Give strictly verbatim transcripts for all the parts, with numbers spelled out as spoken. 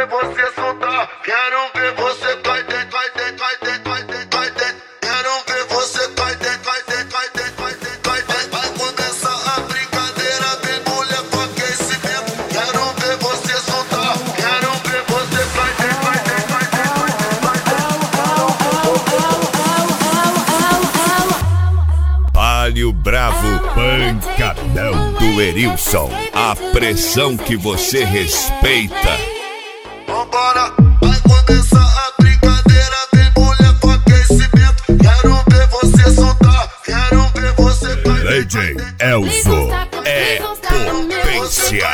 ver você soltar, quero ver você cai dentro, cai dentro, cai dentro, cai dentro, cai dentro. Quero ver você cai dentro, cai dentro, cai dentro, cai dentro, cai dentro. Vai começar a brincadeira, vem mulher com aquecimento. Quero ver você soltar, quero ver você cai dentro, cai dentro, cai dentro, cai dentro. Palio Bravo, pancadão do Erilson. A pressão que você respeita. Vambora, vai começar a brincadeira, vem mulher com aquecimento. Quero ver você soltar, quero ver você cai dentro. D J Elzo é potência.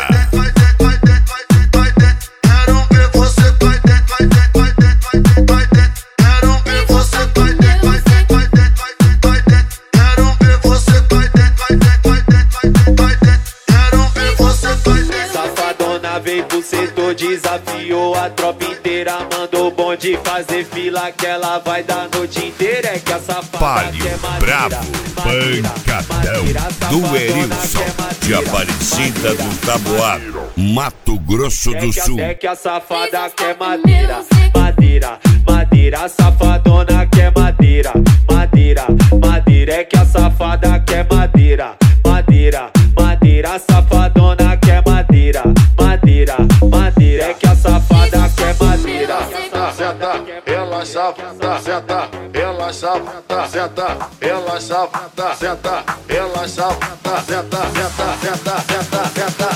Quero ver você cai dentro, cai dentro, cai dentro, cai dentro, cai dentro. Quero ver você cai dentro, cai dentro, cai dentro, cai dentro, cai dentro. Quero ver você cai dentro, cai dentro, cai dentro, cai dentro, cai dentro. Quero ver você cai dentro. Safadona veio pro setor, desafiou a tropa inteira. Mandou o bonde fazer fila que ela vai dar a noite inteira. É que a safada Palio quer madeira, Bravo, pancadão do Erilson, de Aparecida do Taboado, Mato Grosso do Sul. É que a safada quer madeira, madeira, madeira. A safadona quer madeira, madeira, madeira. É que a safada quer madeira, madeira, madeira. A safadona quer madeira, madeira, madeira. É que a safada quer madeira. Senta, relaxa, senta, relaxa, senta, relaxa, senta, relaxa, senta, senta, senta, senta, senta,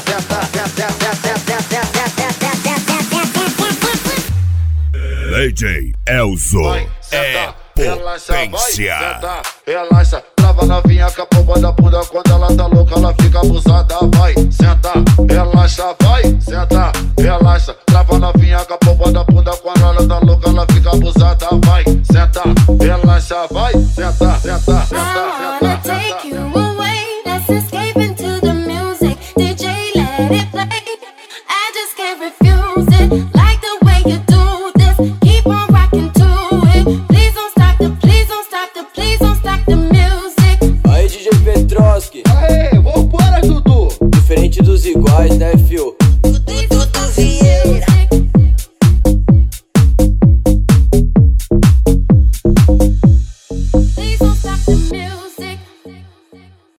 D J Elzo é potência. Senta, relaxa, trava novinha com a pomba da bunda. Quando ela tá louca, ela fica abusada. Vai, senta, relaxa, vai, senta, relaxa, trava novinha com a pomba da bunda. Quando ela tá louca, ela fica abusada. Vai, senta, relaxa, vai, senta, senta, senta, senta, take you away, let's escape into the music. D J, let it play. I just can't refuse it. Like the way you do this, keep on rocking to it. Please don't stop the, please don't stop the, please don't stop the music. Aí D J Petroski, Aê, vambora, Dudu. diferente dos iguais, né, fio?